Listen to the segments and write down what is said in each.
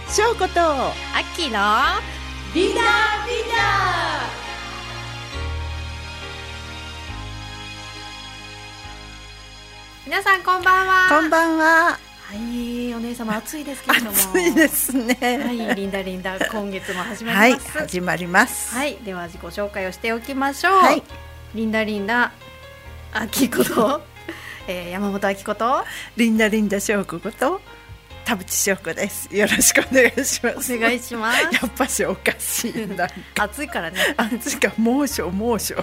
翔子とアッキーのリーダー皆さんこんばんは。 こんばんは。 はい、お姉様暑いですけれども。 暑いですね。 はい、リンダ今月も始まります。 はい、始まります。 はい、では自己紹介をしておきましょう。 はい、 リンダアッキーこと山本アキことリンダ翔子こと田淵翔子です。よろしくお願いします。 お願いします。 やっぱしおかしいな。 暑いからね。 暑いか、猛暑猛暑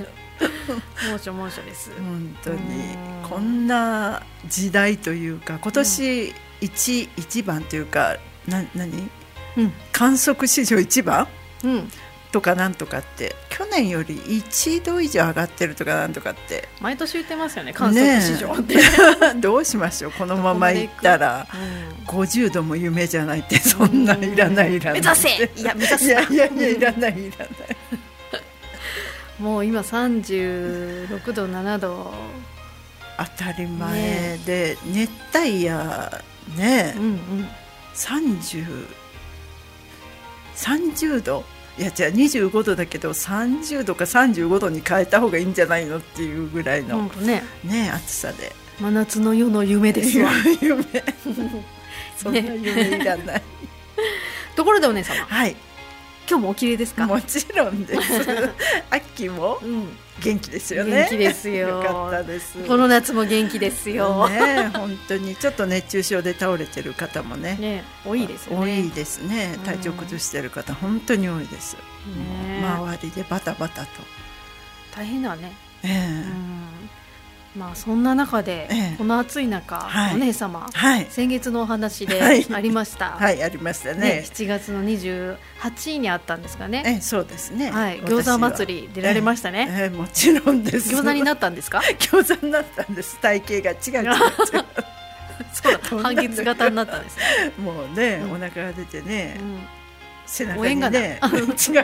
です。 本当にこんな時代というか、今年一番というか、何、観測史上一番、とかなんとかって、去年より1度以上上がってるとかなんとかって毎年言ってますよね、観測史上って、 どうしましょう、このままいったら50度も夢じゃないって、そんないらない目指せ、いや目指すな、 いらないもう今36度7度当たり前で、熱帯夜ね、30度、いやじゃあ25度だけど30度か35度に変えた方がいいんじゃないのっていうぐらいの、暑さで、 真夏の夜の夢ですわ。 夢そんな夢いらない、 ところでお姉様、 はい、 今日もお綺麗ですか？ もちろんです。アッキーも元気ですよね。 元気ですよ。 よかったです。 この夏も元気ですよ。 本当にちょっと熱中症で倒れてる方もね、 多いですね。 多いですね。体調崩してる方本当に多いです。周りでバタバタと大変だね。まあそんな中で、この暑い中、お姉様、先月のお話でありました。 はい、ありましたね。 7月の28日にあったんですかね。 そうですね。 餃子祭り出られましたね。 もちろんです。 餃子になったんですか？ 餃子になったんです。体型が違う。 そうだ、半月型になったんですね。 もうね、お腹が出てね、背中にね、違う。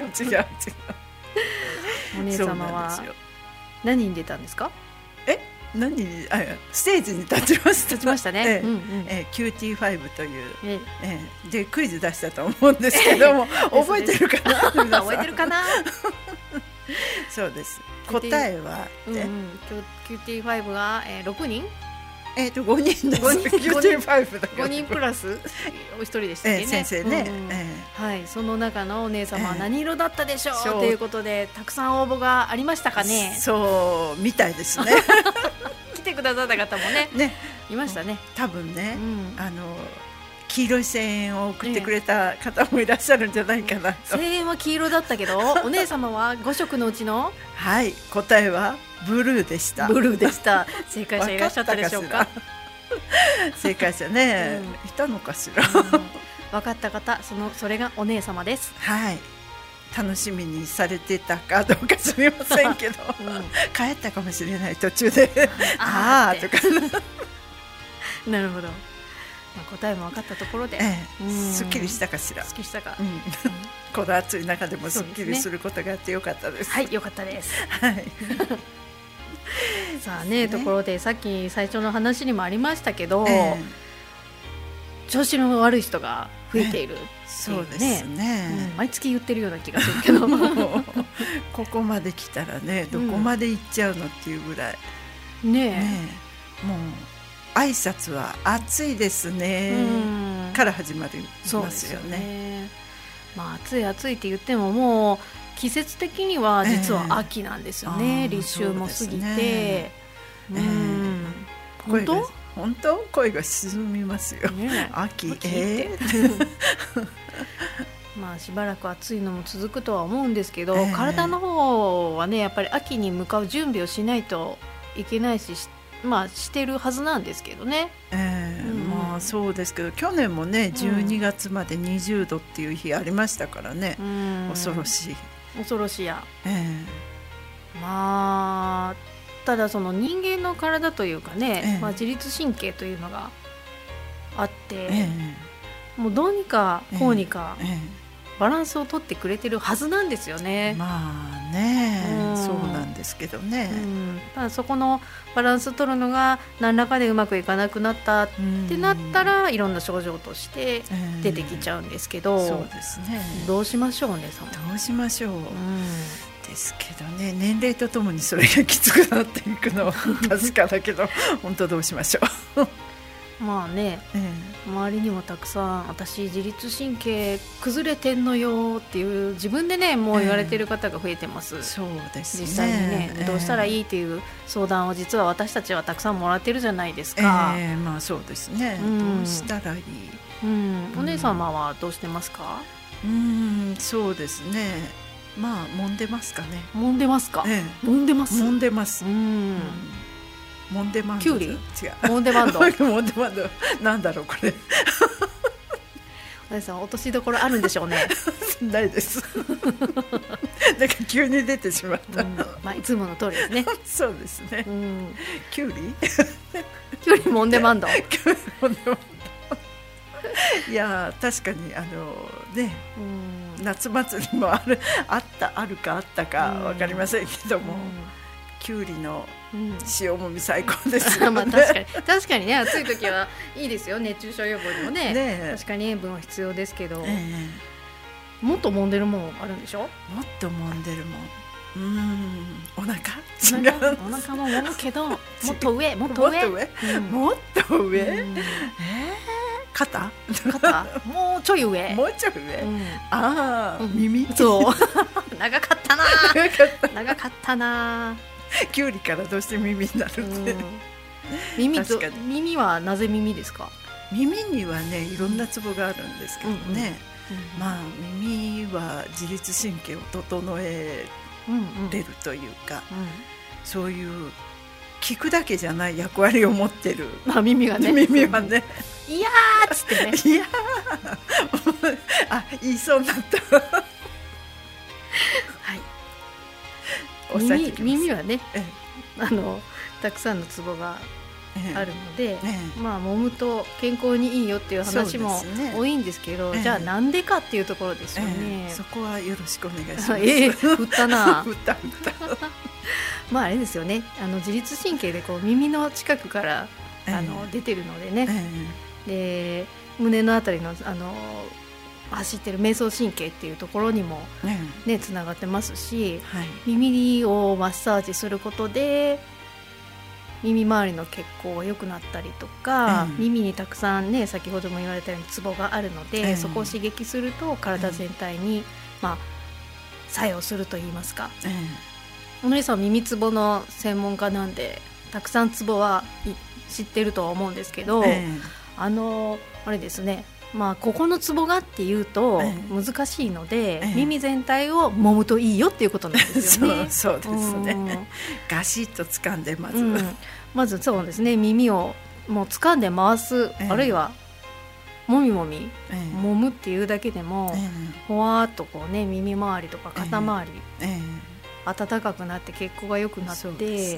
お姉様は何に出たんですか？ ステージに立ちましたね。 キューティー5という、でクイズ出したと思うんですけども、覚えてるかな？ 覚えてるかな？ そうです。答えはキューティー5が6人 5人です。 5人プラスお一人でしたっけね、 先生ね。 はい、その中のお姉様は何色だったでしょうということで、たくさん応募がありましたかね。 そうみたいですね。 来てくださった方もねいましたね。 多分ね、黄色い声援を送ってくれた方もいらっしゃるんじゃないかなと。 声援は黄色だったけど、お姉様は5色のうちの答えはブルーでした。 正解者いらっしゃったでしょうか？ 正解者ね、いたのかしら。 分かった方、それがお姉様です。 楽しみにされてたかどうか知りませんけど、帰ったかもしれない、途中でとか。 なるほど。答えも分かったところで、 すっきりしたかしら。 すっきりしたか。 この暑い中でもすっきりすることがあってよかったです。 はい、よかったです。さあね、ところでさっき最初の話にもありましたけど、調子の悪い人が増えている。 そうですね。 毎月言ってるような気がするけど、 ここまで来たらね、どこまで行っちゃうのっていうぐらいもう挨拶は暑いですねから始まりますよね。 暑いって言っても、もう季節的には実は秋なんですよね。立秋も過ぎて、 本当声が沈みますよ。秋しばらく暑いのも続くとは思うんですけど、体の方はね、やっぱり秋に向かう準備をしないといけないし、してるはずなんですけどね。 そうですけど、去年もね12月まで20度っていう日ありましたからね。恐ろしいや。 ただその人間の体というかね、自律神経というのがあって、もうどうにかこうにかバランスを取ってくれてるはずなんですよね。 ね、そうなんですけどね、 ただそこのバランス取るのが何らかでうまくいかなくなったってなったら、いろんな症状として出てきちゃうんですけど、 そうですね、 どうしましょうね。 どうしましょう、ですけどね、年齢とともにそれがきつくなっていくのは確かだけど本当どうしましょうまあね、周りにもたくさん私自律神経崩れてんのよっていう自分でねもう言われてる方が増えてます、 そうですね、 実際にね、どうしたらいいっていう相談を実は私たちはたくさんもらってるじゃないですか、 まあそうですね、どうしたらいい、 お姉様はどうしてますか？ そうですね、まあ揉んでますかね。 揉んでますか？揉んでます。 揉んでます。モンデマンド、 キュウリ？ 違う。 モンデマンド。 モンデマンド、なんだろうこれ。 お姉さん落としどころあるんでしょうね。 ないです。なんか急に出てしまった。 まあいつもの通りですね。 そうですね。キュウリ？ キュウリモンデマンド。 キュウリモンデマンド。いや確かにね、夏祭りもあるかあったかわかりませんけども、きゅうりの塩もみ最高ですよね。 まあ確かにね、暑い時はいいですよ、熱中症予防にもね。確かに塩分は必要ですけど、もっと揉んでるもんあるんでしょ？もっと揉んでるもん、お腹？ 違う。お腹も揉むけどもっと上、もっと上、 肩もうちょい上、 耳、 そう長かったなきゅうりからどうして耳になるって、 耳はなぜ耳ですか？ 耳にはねいろんなツボがあるんですけどね、まあ耳は自律神経を整えれるというか、そういう聞くだけじゃない役割を持ってる、 耳はね、いやーっつってね、 いやー言いそうになった耳はね、たくさんのツボがあるので、まあ揉むと健康にいいよっていう話も多いんですけど、じゃあなんでかっていうところですよね。 そこはよろしくお願いします。 振ったな。 振った。 まああれですよね、自律神経でこう耳の近くから出てるのでね、で胸のあたりの走ってる迷走神経っていうところにもねつながってますし、耳をマッサージすることで耳周りの血行が良くなったりとか、耳にたくさんね先ほども言われたようにツボがあるので、そこを刺激すると体全体に作用するといいますか、お姉さん耳ツボの専門家なんでたくさんツボは知ってるとは思うんですけど、あれですね、ここのツボがっていうと難しいので、耳全体を揉むといいよっていうことなんですよね。 そうですね。ガシッと掴んでまずそうですね、耳をもう掴んで回す、あるいはもみもみ、揉むっていうだけでも、ほわーっとこうね耳周りとか肩周り、暖かくなって血行が良くなって、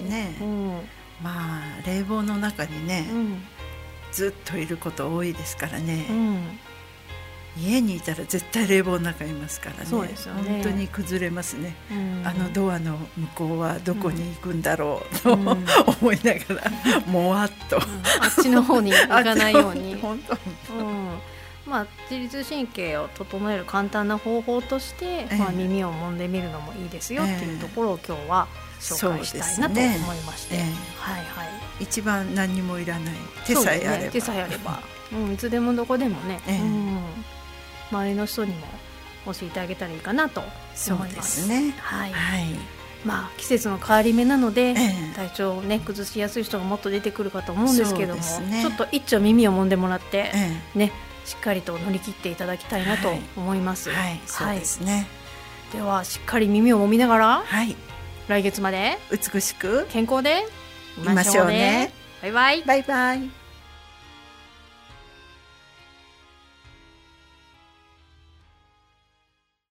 まあ冷房の中にね、ずっといること多いですからね、家にいたら絶対冷房の中いますからね。 そうですよね、 本当に崩れますね、ドアの向こうはどこに行くんだろうと、思いながらもわっと、 あっちの方に行かないように本当、 自律神経を整える簡単な方法として、耳を揉んでみるのもいいですよっていうところを今日は紹介したいなと思いまして、 一番何にもいらない、手さえあれば、 いつでもどこでもね、周りの人にも教えてあげたらいいかなと思います。 そうですね。 季節の変わり目なので、体調をね崩しやすい人がもっと出てくるかと思うんですけども、ちょっと一丁耳を揉んでもらってね、しっかりと乗り切っていただきたいなと思います。 そうですね。 ではしっかり耳を揉みながら、来月まで美しく健康でいましょうね。 バイバイ。 バイバイ。